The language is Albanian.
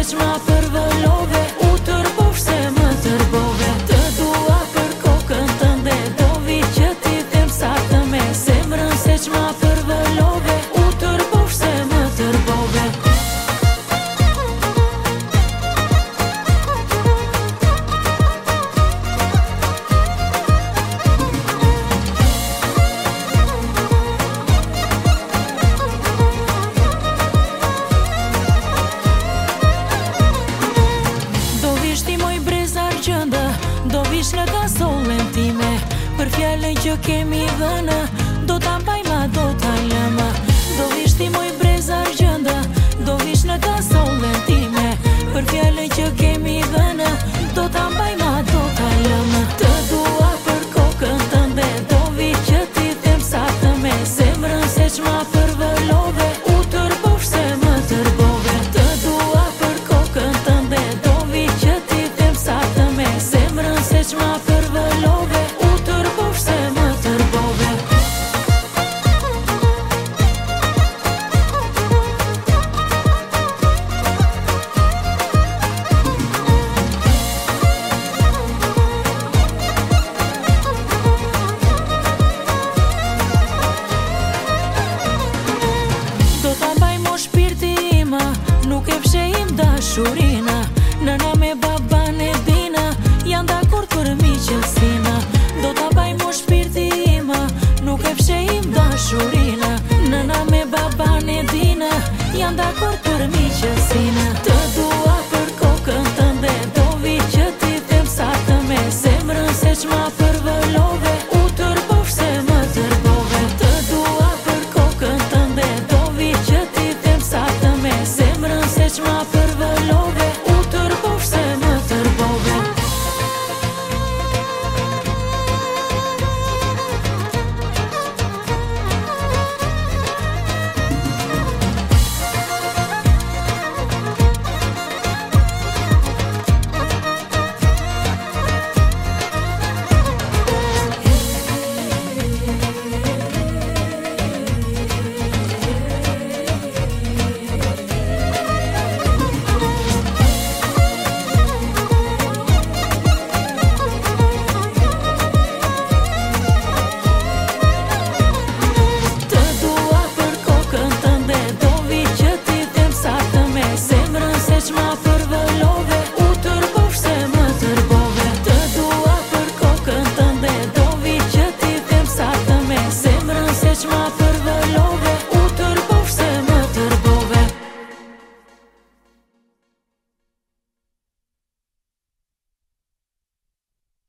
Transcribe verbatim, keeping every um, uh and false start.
çma përvëllove, u tërbosh se më tërbove. Të dua për kokën tënde, do vi që ti them saktë me zemrën se çma përvëllove, u tërbosh se më tërbove. Do vish në kasollën time, për fjallën që kemi dhënë, do ta mbajma, do ta lëma. Do vish ti moj breza argjënda, do vish në kasollën time, për fjallën që kemi dhënë, do ta mbajma, do ta lëma. Të dua për kokën tënde, do vi që ti them saktë me zemrën se çma përvëllove, u tërbosh se më tërbove. Të dua për kokën tënde, do vi që ti them saktë me zemrën se çma përvëllove, u tërbosh se më tërbove. Do ta mbaj mo shpirti ima, nuk e fshehim dashuri